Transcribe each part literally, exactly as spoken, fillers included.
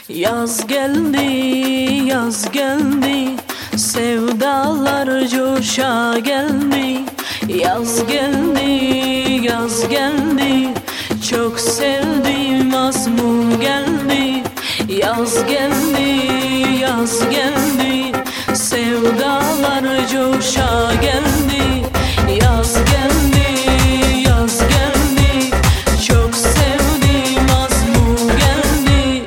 Yaz geldi, yaz geldi, sevdalar coşa geldi. Yaz geldi, yaz geldi, çok sevdiğim azmur geldi. Yaz geldi, yaz geldi, sevdalar coşa geldi. Yaz geldi, yaz geldi, çok sevdiğim azmur geldi.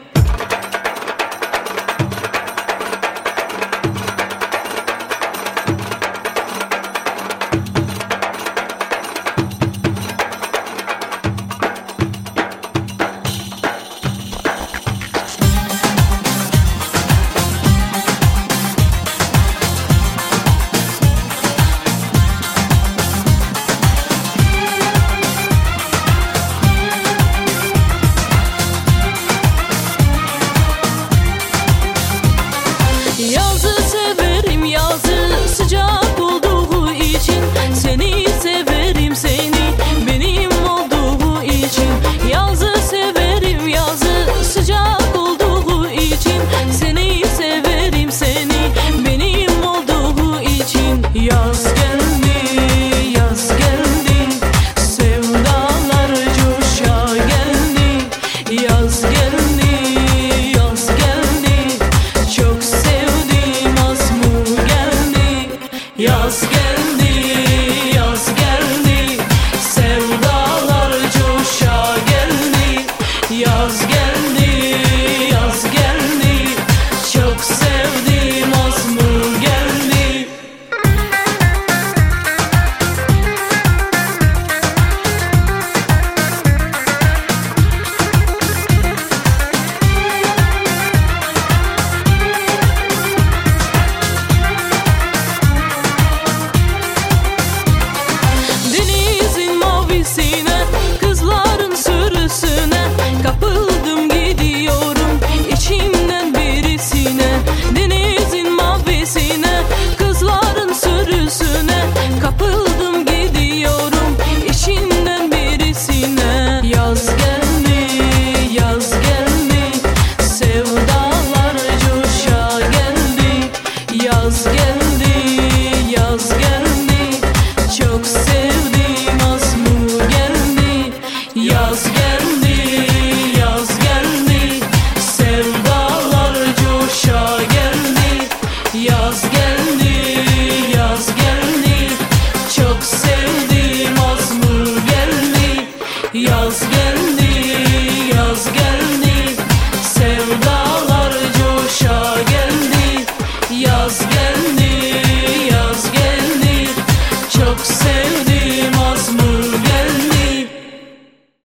Yazı severim, yazı sıcak olduğu için. Seni severim, seni benim olduğu için. Yazı severim, yazı sıcak olduğu için. Seni severim, seni benim olduğu için. Yaz geldi, yaz geldi, sevdalar coşa geldi. Yaz geldi, yaz geldi, çok sevdiğim azmur geldi. Yaz geldi, yaz geldi, sevdalar coşa geldi. Yaz geldi.